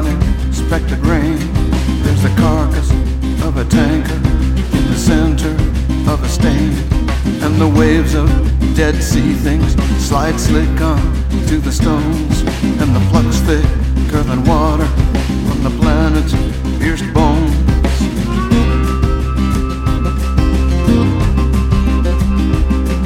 unexpected rain. There's the carcass of a tanker in the center of a stain, and the waves of dead sea things slide slick on to the stones, and the flux thicker than water